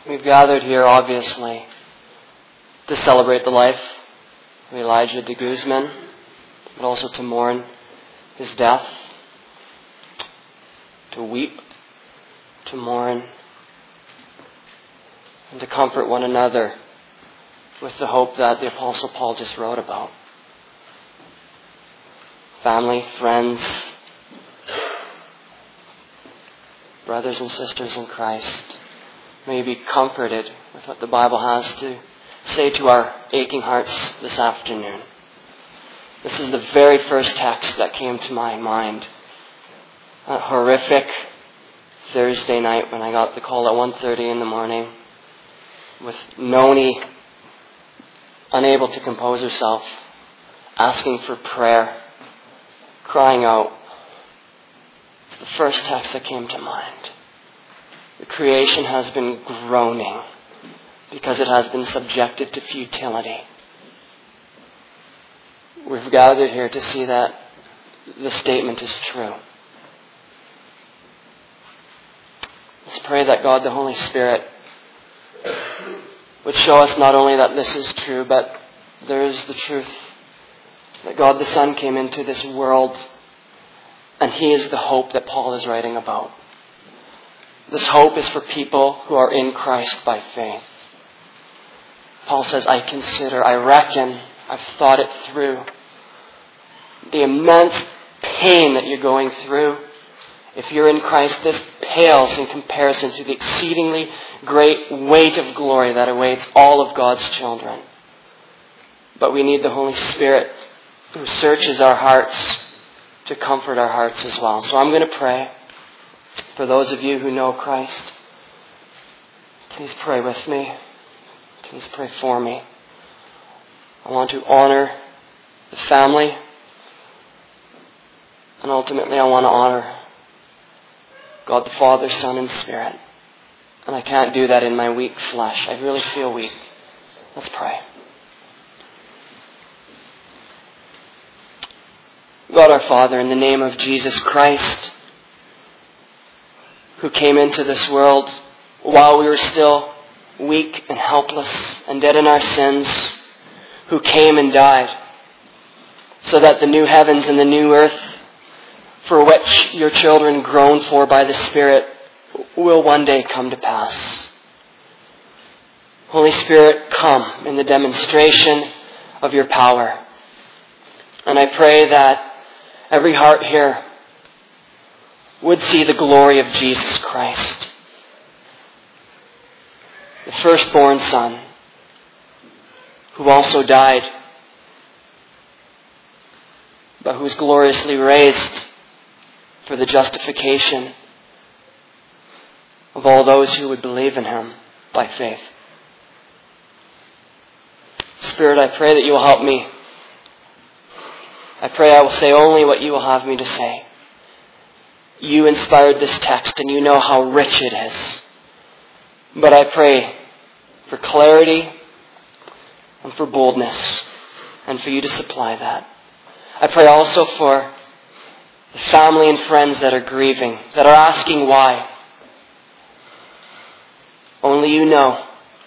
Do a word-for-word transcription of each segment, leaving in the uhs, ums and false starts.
We've gathered here, obviously, to celebrate the life of Elijah de Guzman, but also to mourn his death, to weep, to mourn, and to comfort one another with the hope that the Apostle Paul just wrote about. Family, friends, brothers and sisters in Christ, may you be comforted with what the Bible has to say to our aching hearts this afternoon. This is the very first text that came to my mind. That horrific Thursday night when I got the call at one thirty in the morning with Noni unable to compose herself, asking for prayer, crying out. It's the first text that came to mind. The creation has been groaning because it has been subjected to futility. We've gathered here to see that the statement is true. Let's pray that God the Holy Spirit would show us not only that this is true, but there is the truth that God the Son came into this world and He is the hope that Paul is writing about. This hope is for people who are in Christ by faith. Paul says, I consider, I reckon, I've thought it through. The immense pain that you're going through, if you're in Christ, this pales in comparison to the exceedingly great weight of glory that awaits all of God's children. But we need the Holy Spirit who searches our hearts to comfort our hearts as well. So I'm going to pray for those of you who know Christ. Please pray with me. Please pray for me. I want to honor the family. And ultimately I want to honor God the Father, Son, and Spirit. And I can't do that in my weak flesh. I really feel weak. Let's pray. God our Father, in the name of Jesus Christ, who came into this world while we were still weak and helpless and dead in our sins, who came and died so that the new heavens and the new earth for which your children groan for by the Spirit will one day come to pass. Holy Spirit, come in the demonstration of your power. And I pray that every heart here would see the glory of Jesus Christ, the firstborn Son, who also died, but who was gloriously raised for the justification of all those who would believe in Him by faith. Spirit, I pray that you will help me. I pray I will say only what you will have me to say. You inspired this text and you know how rich it is. But I pray for clarity and for boldness and for you to supply that. I pray also for the family and friends that are grieving, that are asking why. Only you know.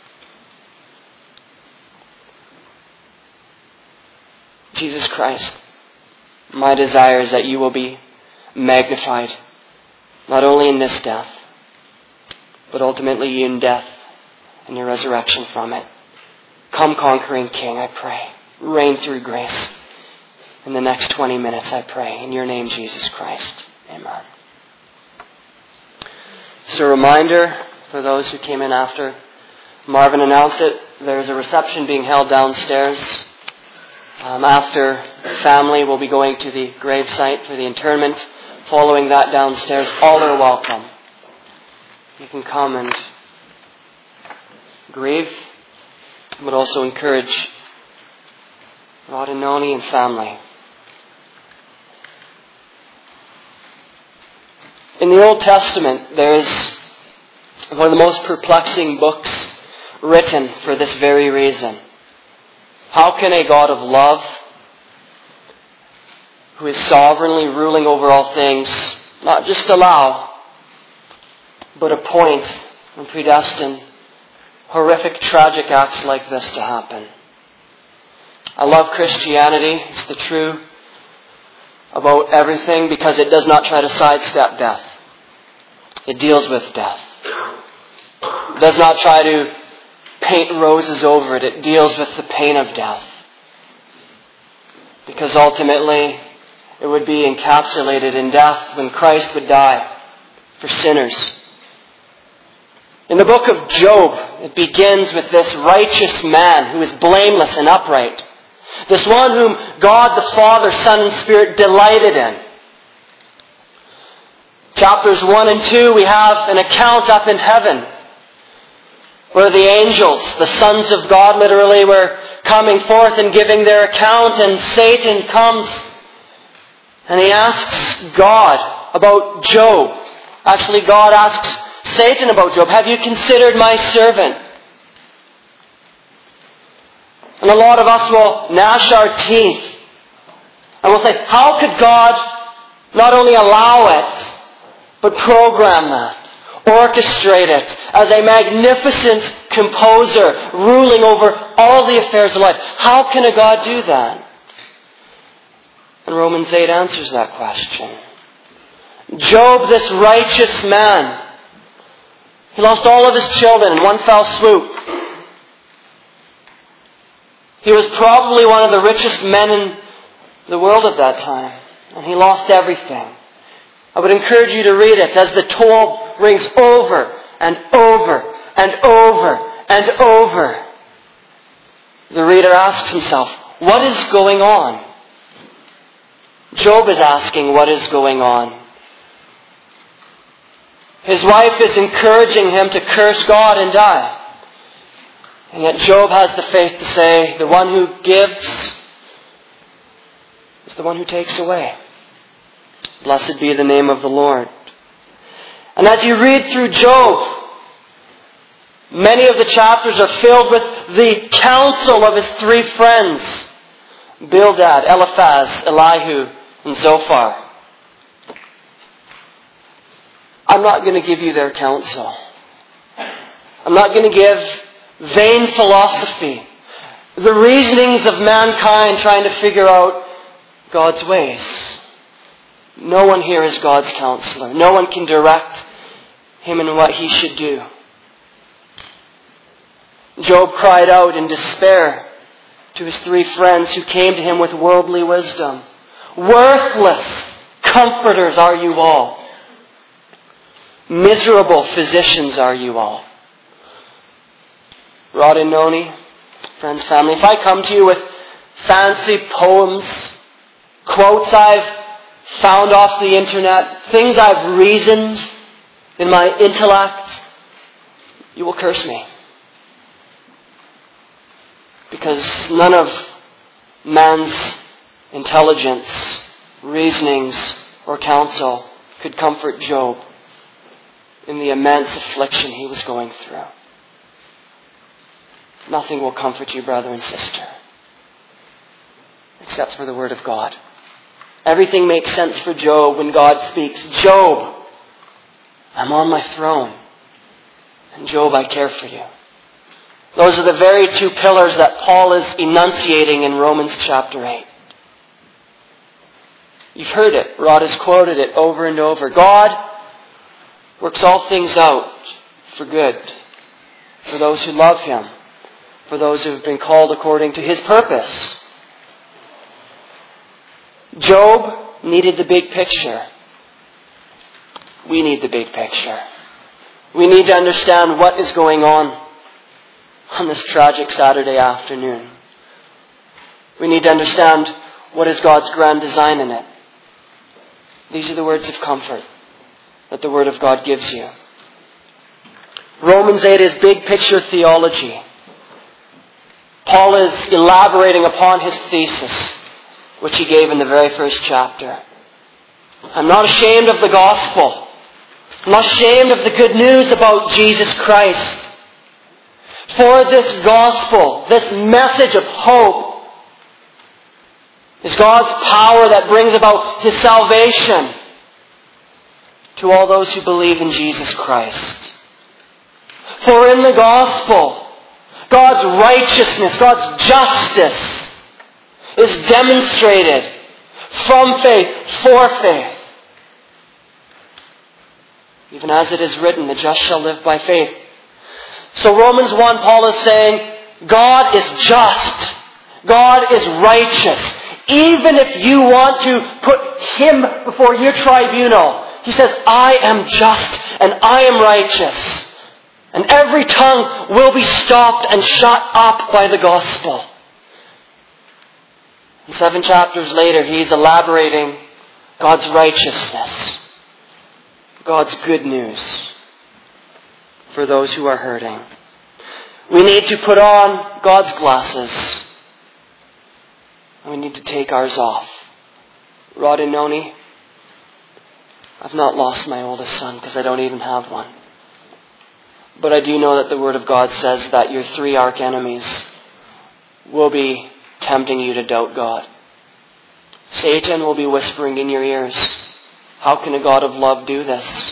Jesus Christ, my desire is that you will be magnified, not only in this death, but ultimately in death and your resurrection from it. Come, conquering King, I pray. Reign through grace. In the next twenty minutes, I pray. In your name, Jesus Christ. Amen. Just a reminder for those who came in after Marvin announced it, there's a reception being held downstairs. Um, after the family will be going to the gravesite for the interment. Following that downstairs, all are welcome. You can come and grieve, but also encourage Rod and Noni and family. In the Old Testament, there is one of the most perplexing books written for this very reason. How can a God of love, who is sovereignly ruling over all things, not just allow, but appoint and predestine horrific, tragic acts like this to happen. I love Christianity. It's the truth about everything because it does not try to sidestep death. It deals with death. It does not try to paint roses over it. It deals with the pain of death. Because ultimately, it would be encapsulated in death when Christ would die for sinners. In the book of Job, it begins with this righteous man who is blameless and upright. This one whom God the Father, Son, and Spirit delighted in. Chapters one and two, we have an account up in heaven where the angels, the sons of God literally, were coming forth and giving their account, and Satan comes and he asks God about Job. Actually, God asks Satan about Job. Have you considered my servant? And a lot of us will gnash our teeth and we'll say, how could God not only allow it, but program that, orchestrate it as a magnificent composer ruling over all the affairs of life? How can a God do that? And Romans eight answers that question. Job, this righteous man, he lost all of his children in one fell swoop. He was probably one of the richest men in the world at that time. And he lost everything. I would encourage you to read it as the toll rings over and over and over and over. The reader asks himself, what is going on? Job is asking, what is going on? His wife is encouraging him to curse God and die. And yet Job has the faith to say, the one who gives is the one who takes away. Blessed be the name of the Lord. And as you read through Job, many of the chapters are filled with the counsel of his three friends, Bildad, Eliphaz, Elihu, and Zophar. I'm not going to give you their counsel. I'm not going to give vain philosophy, the reasonings of mankind trying to figure out God's ways. No one here is God's counselor. No one can direct him in what he should do. Job cried out in despair to his three friends who came to him with worldly wisdom. Worthless comforters are you all. Miserable physicians are you all. Rod and Noni, friends, family, if I come to you with fancy poems, quotes I've found off the internet, things I've reasoned in my intellect, you will curse me. Because none of man's intelligence, reasonings, or counsel could comfort Job in the immense affliction he was going through. Nothing will comfort you, brother and sister, except for the Word of God. Everything makes sense for Job when God speaks. Job, I'm on my throne. And Job, I care for you. Those are the very two pillars that Paul is enunciating in Romans chapter eight. You've heard it. Rod has quoted it over and over. God works all things out for good for those who love Him, for those who have been called according to His purpose. Job needed the big picture. We need the big picture. We need to understand what is going on on this tragic Saturday afternoon. We need to understand what is God's grand design in it. These are the words of comfort that the Word of God gives you. Romans eight is big picture theology. Paul is elaborating upon his thesis, which he gave in the very first chapter. I'm not ashamed of the gospel. I'm not ashamed of the good news about Jesus Christ. For this gospel, this message of hope, is God's power that brings about His salvation to all those who believe in Jesus Christ. For in the gospel, God's righteousness, God's justice is demonstrated from faith, for faith. Even as it is written, the just shall live by faith. So Romans one, Paul is saying, God is just. God is righteous. Even if you want to put Him before your tribunal, He says, I am just and I am righteous. And every tongue will be stopped and shut up by the gospel. And seven chapters later, he's elaborating God's righteousness, God's good news for those who are hurting. We need to put on God's glasses. We need to take ours off. Rod and Noni, I've not lost my oldest son because I don't even have one. But I do know that the Word of God says that your three arch enemies will be tempting you to doubt God. Satan will be whispering in your ears, how can a God of love do this?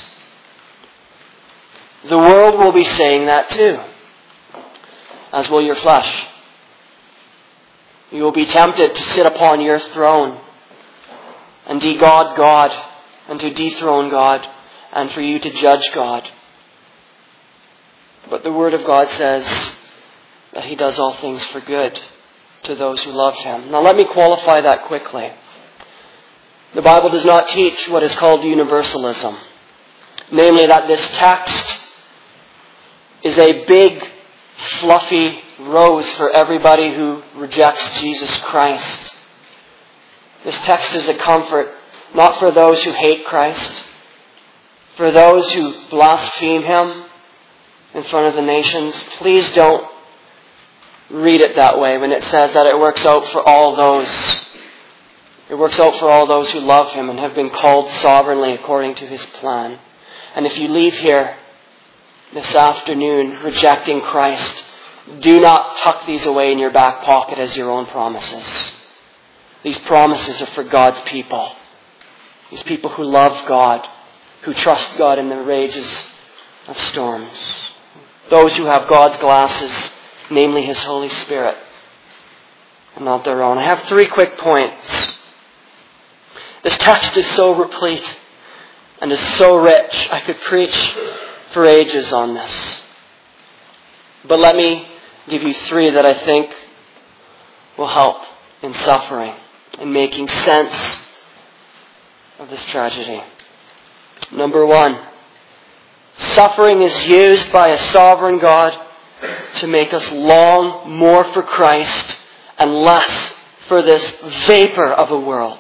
The world will be saying that too, as will your flesh. You will be tempted to sit upon your throne and de-God God and to dethrone God and for you to judge God. But the Word of God says that He does all things for good to those who love Him. Now let me qualify that quickly. The Bible does not teach what is called universalism. Namely that this text is a big, fluffy rose for everybody who rejects Jesus Christ. This text is a comfort not for those who hate Christ, for those who blaspheme Him in front of the nations. Please don't read it that way when it says that it works out for all those. It works out for all those who love Him and have been called sovereignly according to His plan. And if you leave here this afternoon rejecting Christ, do not tuck these away in your back pocket as your own promises. These promises are for God's people. These people who love God, who trust God in the rages of storms. Those who have God's glasses, namely His Holy Spirit, and not their own. I have three quick points. This text is so replete and is so rich. I could preach for ages on this. But let me give you three that I think will help in suffering and making sense of this tragedy. Number one, suffering is used by a sovereign God to make us long more for Christ and less for this vapor of a world.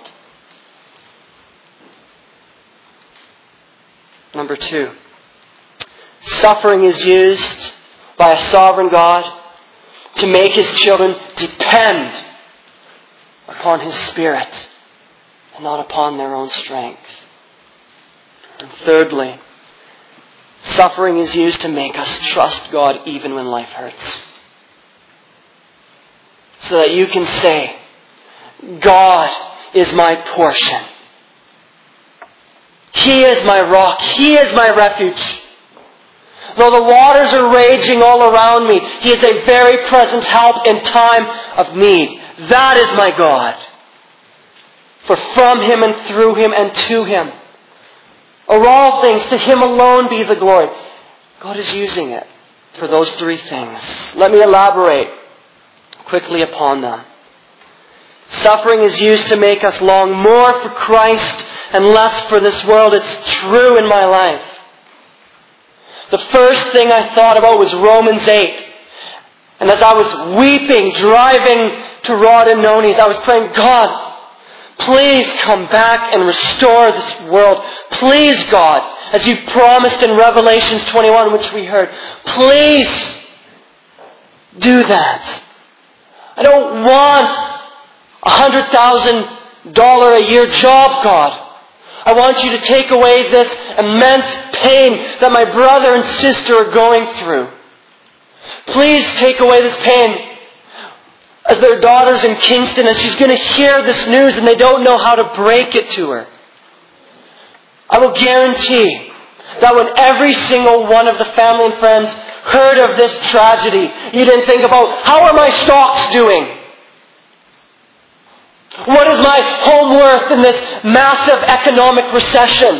Number two, suffering is used by a sovereign God to make His children depend upon His Spirit and not upon their own strength. And thirdly, suffering is used to make us trust God even when life hurts. So that you can say, God is my portion. He is my rock. He is my refuge. Though the waters are raging all around me, He is a very present help in time of need. That is my God. For from Him and through Him and to Him are all things. To Him alone be the glory. God is using it for those three things. Let me elaborate quickly upon them. Suffering is used to make us long more for Christ and less for this world. It's true in my life. The first thing I thought about was Romans eight. And as I was weeping, driving to Rod and Noni's, I was praying, God, please come back and restore this world. Please, God, as you promised in Revelation twenty-one, which we heard, please do that. I don't want a one hundred thousand dollars a year job, God. I want you to take away this immense pain that my brother and sister are going through. Please take away this pain as their daughter's in Kingston and she's going to hear this news and they don't know how to break it to her. I will guarantee that when every single one of the family and friends heard of this tragedy, you didn't think about, how are my stocks doing? What is my home worth in this massive economic recession?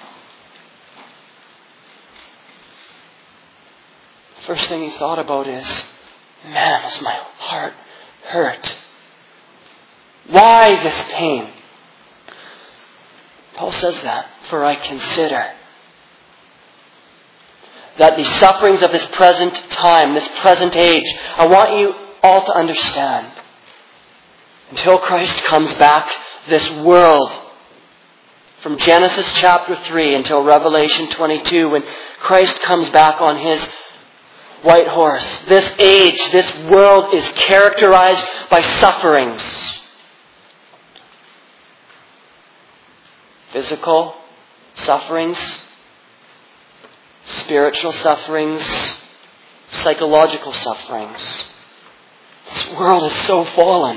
First thing he thought about is, man, is my heart hurt? Why this pain? Paul says that, for I consider that the sufferings of this present time, this present age, I want you all to understand, until Christ comes back, this world, from Genesis chapter three until Revelation twenty-two, when Christ comes back on His white horse, this age, this world is characterized by sufferings. Physical sufferings, spiritual sufferings, psychological sufferings. This world is so fallen.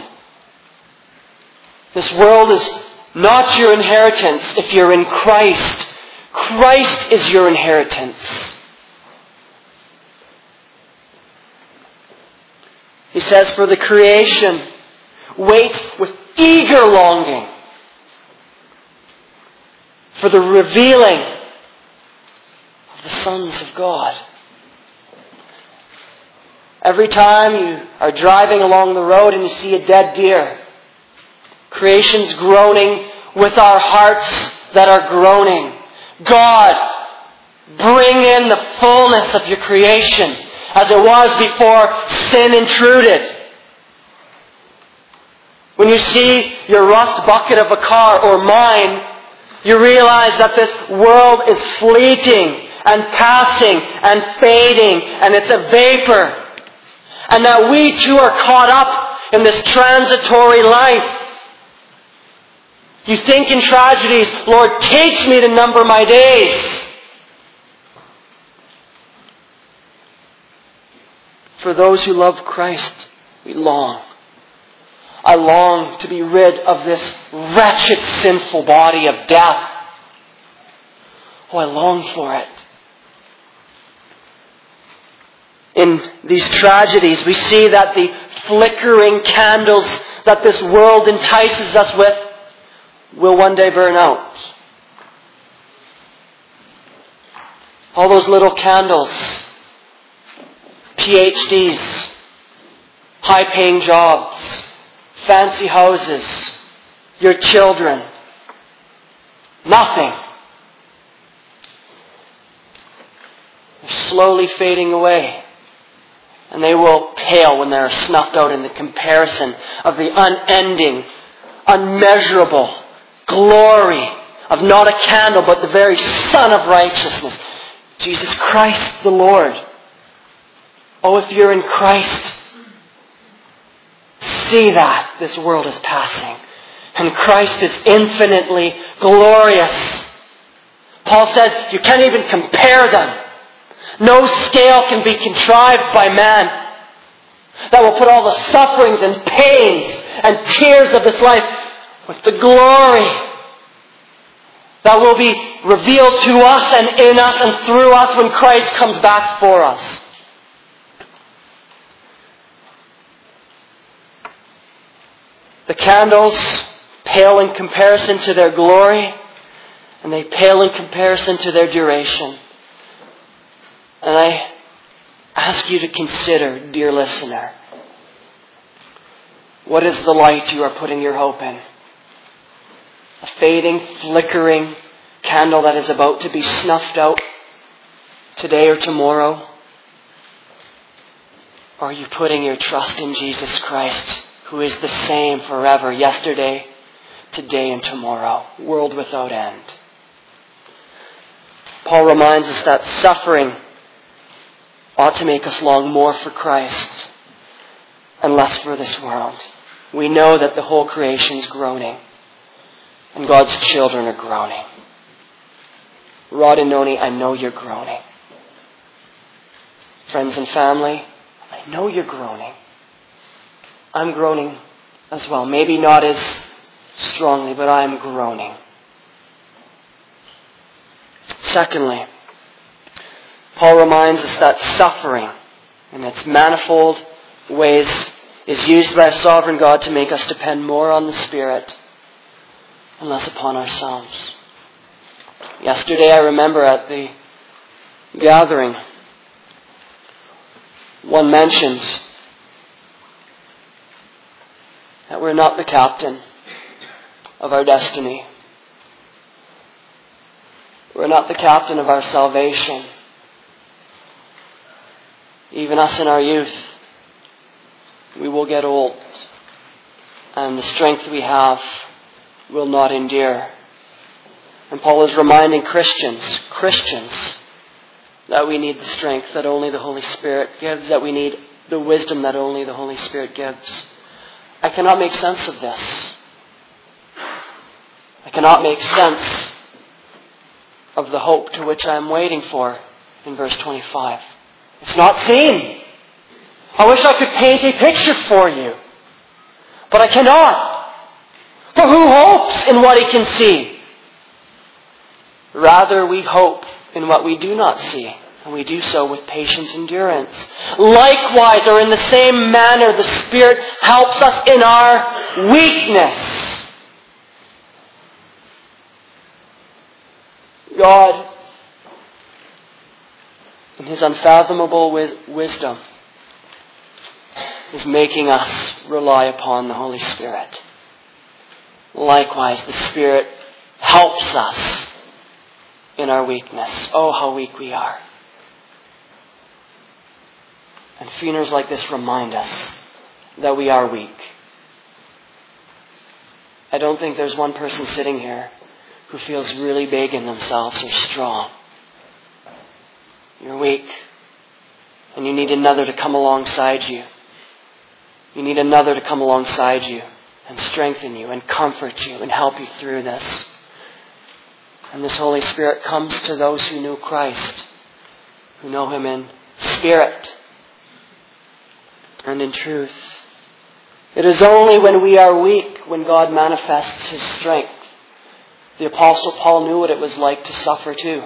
This world is not your inheritance if you're in Christ. Christ is your inheritance. He says, for the creation waits with eager longing for the revealing of the sons of God. Every time you are driving along the road and you see a dead deer, creation's groaning with our hearts that are groaning. God, bring in the fullness of your creation as it was before sin intruded. When you see your rust bucket of a car or mine, you realize that this world is fleeting and passing and fading, and it's a vapor. And that we too are caught up in this transitory life. You think in tragedies, Lord, teach me to number my days. For those who love Christ, we long. I long to be rid of this wretched, sinful body of death. Oh, I long for it. In these tragedies, we see that the flickering candles that this world entices us with will one day burn out. All those little candles, P H Ds, high-paying jobs, fancy houses, your children, nothing. They're slowly fading away. And they will pale when they're snuffed out in the comparison of the unending, unmeasurable glory of not a candle, but the very Son of righteousness, Jesus Christ the Lord. Oh, if you're in Christ, see that this world is passing. And Christ is infinitely glorious. Paul says you can't even compare them. No scale can be contrived by man that will put all the sufferings and pains and tears of this life with the glory that will be revealed to us and in us and through us when Christ comes back for us. The candles pale in comparison to their glory, and they pale in comparison to their duration. And I ask you to consider, dear listener, what is the light you are putting your hope in? A fading, flickering candle that is about to be snuffed out today or tomorrow? Or are you putting your trust in Jesus Christ, who is the same forever, yesterday, today, and tomorrow, world without end? Paul reminds us that suffering ought to make us long more for Christ and less for this world. We know that the whole creation is groaning, and God's children are groaning. Rod and Noni, I know you're groaning. Friends and family, I know you're groaning. I'm groaning as well. Maybe not as strongly, but I'm groaning. Secondly, Paul reminds us that suffering, in its manifold ways, is used by a sovereign God to make us depend more on the Spirit and less upon ourselves. Yesterday, I remember at the gathering, one mentioned that we're not the captain of our destiny. We're not the captain of our salvation. Even us in our youth, we will get old, and the strength we have will not endure. And Paul is reminding Christians, Christians, that we need the strength that only the Holy Spirit gives, that we need the wisdom that only the Holy Spirit gives. I cannot make sense of this. I cannot make sense of the hope to which I am waiting for in verse twenty-five. It's not seen. I wish I could paint a picture for you, but I cannot. For who hopes in what he can see? Rather, we hope in what we do not see, and we do so with patient endurance. Likewise, or in the same manner, the Spirit helps us in our weakness. God, in His unfathomable wis- wisdom, is making us rely upon the Holy Spirit. Likewise, the Spirit helps us in our weakness. Oh, how weak we are. And funerals like this remind us that we are weak. I don't think there's one person sitting here who feels really big in themselves or strong. You're weak. And you need another to come alongside you. You need another to come alongside you and strengthen you and comfort you and help you through this. And this Holy Spirit comes to those who know Christ, who know Him in spirit and in truth. It is only when we are weak when God manifests His strength. The Apostle Paul knew what it was like to suffer too.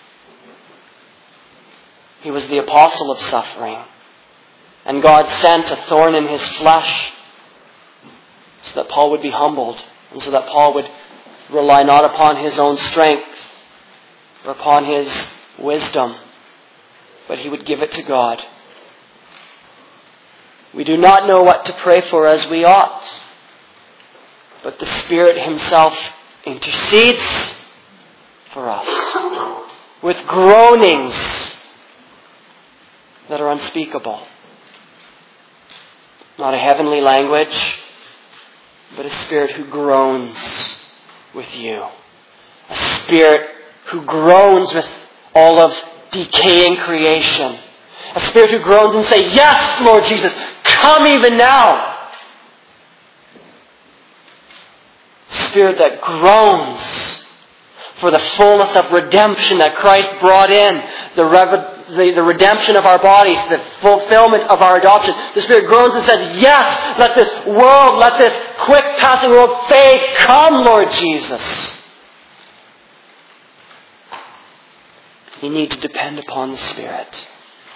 He was the apostle of suffering. And God sent a thorn in his flesh so that Paul would be humbled and so that Paul would rely not upon his own strength or upon his wisdom, but he would give it to God. We do not know what to pray for as we ought, but the Spirit Himself intercedes for us with groanings that are unspeakable. Not a heavenly language, but a Spirit who groans with you. A Spirit who groans with all of decaying creation. A Spirit who groans and says, "Yes, Lord Jesus, come even now." A Spirit that groans for the fullness of redemption that Christ brought in. The rev- The, the redemption of our bodies, the fulfillment of our adoption. The Spirit groans and says, "Yes, let this world, let this quick passing world fade. Come, Lord Jesus." You need to depend upon the Spirit.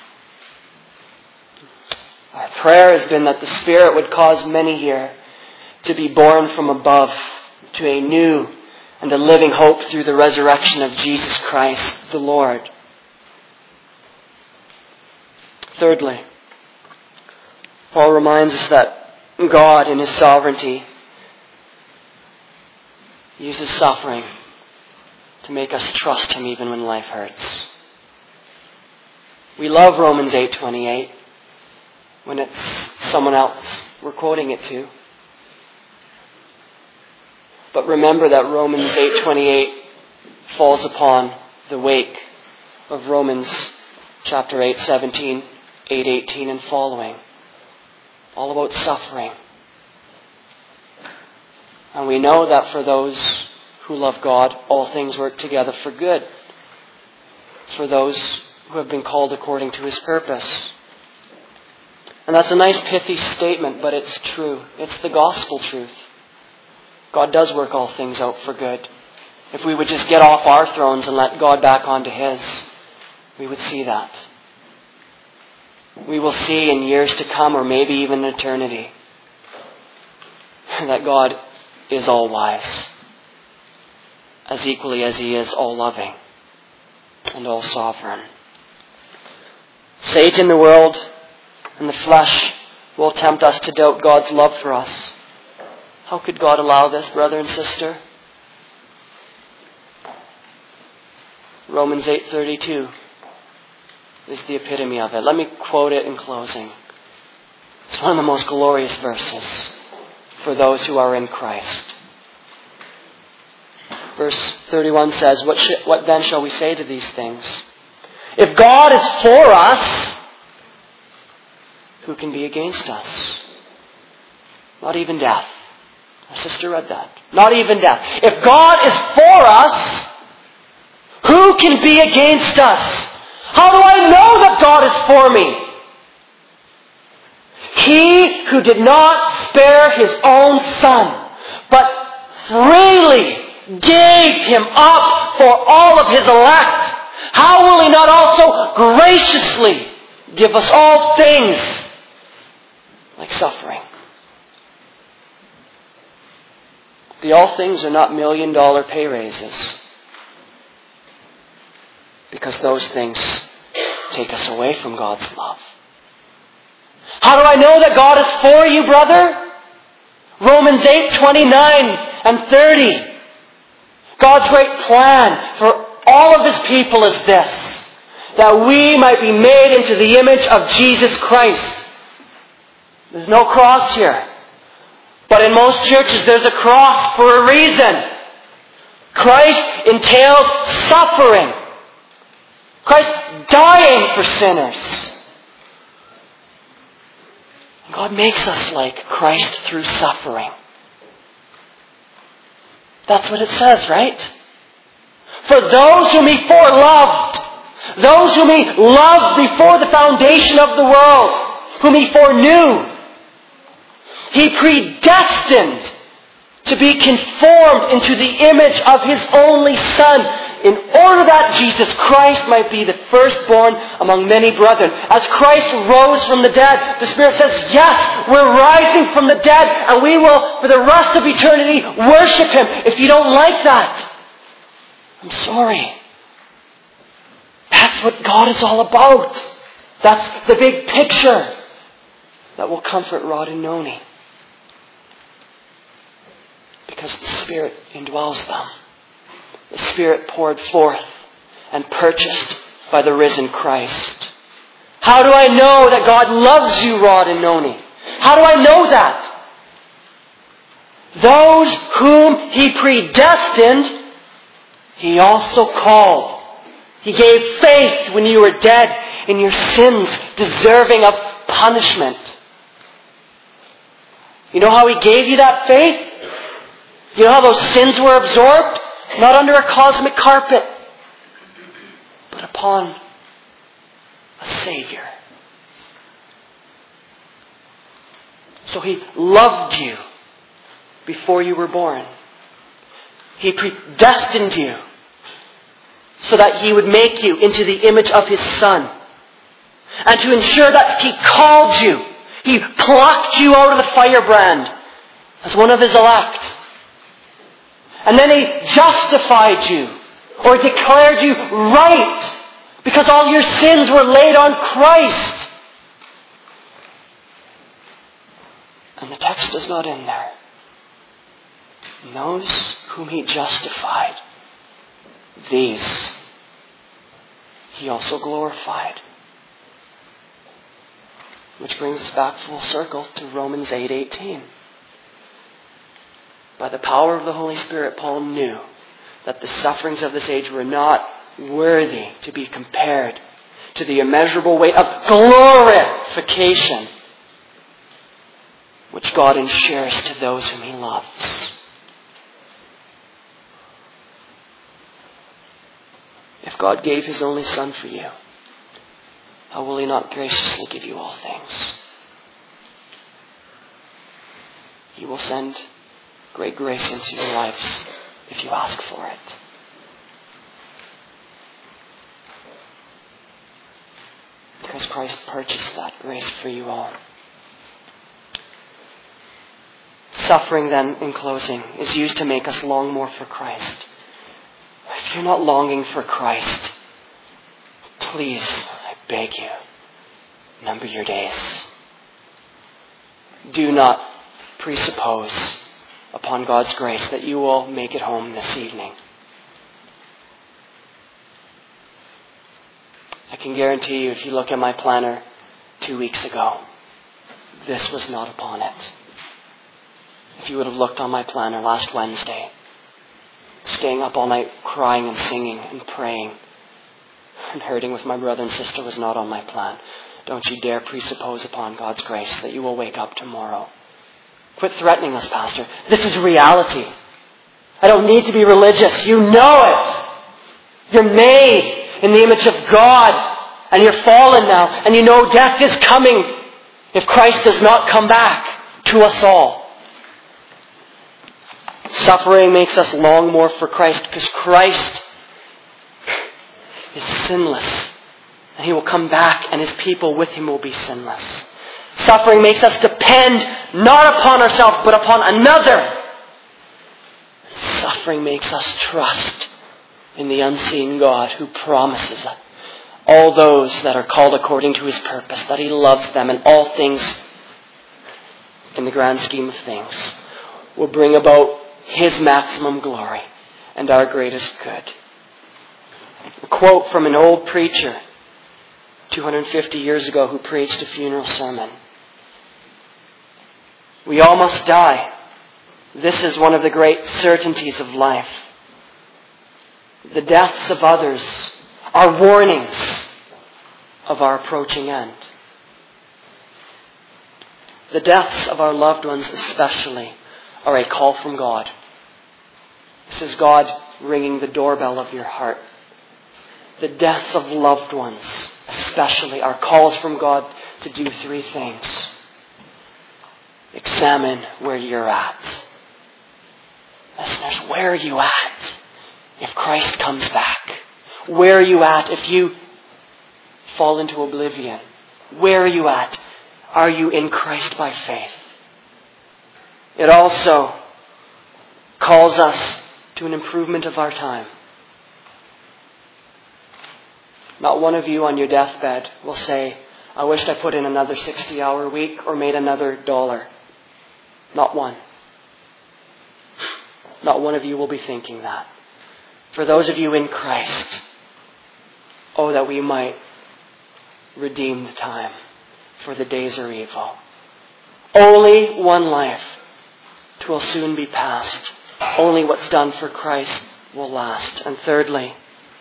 Our prayer has been that the Spirit would cause many here to be born from above to a new and a living hope through the resurrection of Jesus Christ, the Lord. Thirdly, Paul reminds us that God, in His sovereignty, uses suffering to make us trust Him even when life hurts. We love Romans eight twenty-eight when it's someone else we're quoting it to. But remember that Romans eight twenty-eight falls upon the wake of Romans chapter eight seventeen. eight eighteen and following. All about suffering. And we know that for those who love God, all things work together for good. For those who have been called according to His purpose. And that's a nice pithy statement, but it's true. It's the gospel truth. God does work all things out for good. If we would just get off our thrones and let God back onto His. we would see that. We will see in years to come, or maybe even eternity, that God is all wise, as equally as He is all loving and all sovereign. Satan, the world, and the flesh will tempt us to doubt God's love for us. How could God allow this, brother and sister? Romans eight thirty-two is the epitome of it. Let me quote it in closing. It's one of the most glorious verses for those who are in Christ. Verse thirty-one says, What, sh- what then shall we say to these things? If God is for us, who can be against us? Not even death. My sister read that. Not even death. If God is for us, who can be against us? How do I know that God is for me? He who did not spare His own Son, but freely gave Him up for all of His elect, how will He not also graciously give us all things like suffering? The all things are not million dollar pay raises, because those things take us away from God's love. How do I know that God is for you, brother? Romans eight twenty-nine and thirty. God's great plan for all of His people is this, that we might be made into the image of Jesus Christ. There's no cross here. But in most churches there's a cross for a reason. Christ entails suffering. Christ dying for sinners. God makes us like Christ through suffering. That's what it says, right? For those whom He foreloved, those whom He loved before the foundation of the world, whom He foreknew, He predestined to be conformed into the image of His only Son, in order that Jesus Christ might be the firstborn among many brethren. As Christ rose from the dead, the Spirit says, yes, we're rising from the dead, and we will, for the rest of eternity, worship Him. If you don't like that, I'm sorry. That's what God is all about. That's the big picture that will comfort Rod and Noni. Because the Spirit indwells them. The Spirit poured forth and purchased by the risen Christ. How do I know that God loves you, Rod and Noni? How do I know that? Those whom He predestined, He also called. He gave faith when you were dead in your sins, deserving of punishment. You know how He gave you that faith? You know how those sins were absorbed? Not under a cosmic carpet, but upon a Savior. So He loved you before you were born. He predestined you so that He would make you into the image of His Son. And to ensure that He called you, He plucked you out of the firebrand as one of His elect. And then He justified you, or declared you right, because all your sins were laid on Christ. And the text is not in there. Those whom He justified, these He also glorified. Which brings us back full circle to Romans eight eighteen. By the power of the Holy Spirit, Paul knew that the sufferings of this age were not worthy to be compared to the immeasurable weight of glorification which God ensures to those whom He loves. If God gave His only Son for you, how will He not graciously give you all things? He will send great grace into your lives if you ask for it. Christ purchased that grace for you all. Suffering then, in closing, is used to make us long more for Christ. If you're not longing for Christ, please, I beg you, number your days. Do not presuppose upon God's grace that you will make it home this evening. I can guarantee you, if you look at my planner two weeks ago, this was not upon it. If you would have looked on my planner last Wednesday, staying up all night crying and singing and praying and hurting with my brother and sister was not on my plan. Don't you dare presuppose upon God's grace that you will wake up tomorrow. Quit threatening us, Pastor. This is reality. I don't need to be religious. You know it. You're made in the image of God, and you're fallen now, and you know death is coming if Christ does not come back to us all. Suffering makes us long more for Christ because Christ is sinless, and He will come back, and His people with Him will be sinless. Suffering makes us depend not upon ourselves but upon another. Suffering makes us trust in the unseen God who promises that all those that are called according to His purpose, that He loves them, and all things in the grand scheme of things will bring about His maximum glory and our greatest good. A quote from an old preacher two hundred fifty years ago who preached a funeral sermon. We all must die. This is one of the great certainties of life. The deaths of others are warnings of our approaching end. The deaths of our loved ones especially are a call from God. This is God ringing the doorbell of your heart. The deaths of loved ones especially are calls from God to do three things. Examine where you're at. Listeners, where are you at if Christ comes back? Where are you at if you fall into oblivion? Where are you at? Are you in Christ by faith? It also calls us to an improvement of our time. Not one of you on your deathbed will say, I wished I put in another sixty-hour week or made another dollar. Not one. Not one of you will be thinking that. For those of you in Christ, oh, that we might redeem the time, for the days are evil. Only one life, 'twill soon be past. Only what's done for Christ will last. And thirdly,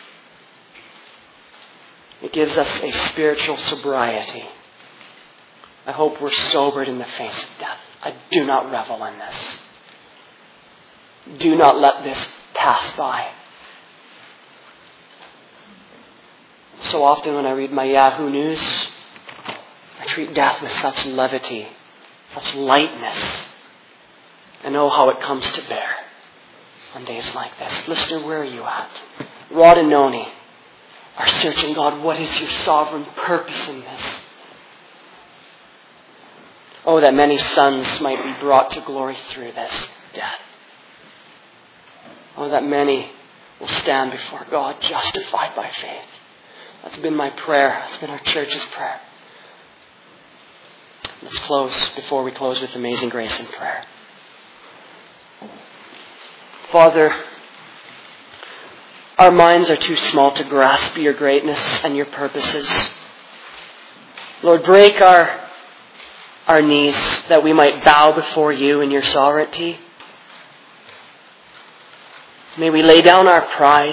it gives us a spiritual sobriety. I hope we're sobered in the face of death. I do not revel in this. Do not let this pass by. So often when I read my Yahoo News, I treat death with such levity, such lightness. I know how it comes to bear on days like this. Listener, where are you at? Rod and Noni are searching, God, what is your sovereign purpose in this? Oh, that many sons might be brought to glory through this death. Oh, that many will stand before God justified by faith. That's been my prayer. That's been our church's prayer. Let's close before we close with amazing grace and prayer. Father, our minds are too small to grasp your greatness and your purposes. Lord, break our, our knees that we might bow before you in your sovereignty. May we lay down our pride.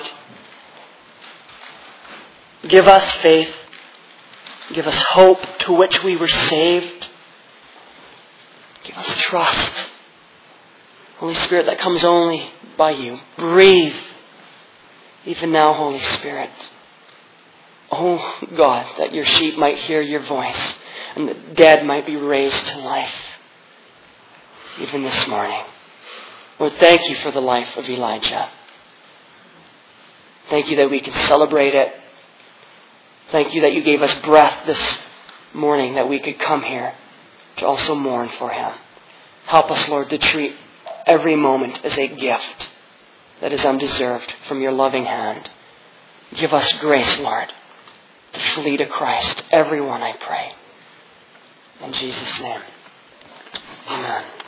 Give us faith. Give us hope to which we were saved. Give us trust. Holy Spirit, that comes only by you. Breathe. Even now, Holy Spirit. Oh God, that your sheep might hear your voice and the dead might be raised to life. Even this morning. Lord, thank you for the life of Elijah. Thank you that we can celebrate it. Thank you that you gave us breath this morning that we could come here to also mourn for him. Help us, Lord, to treat every moment as a gift that is undeserved from your loving hand. Give us grace, Lord, to flee to Christ. Everyone, I pray. In Jesus' name, amen.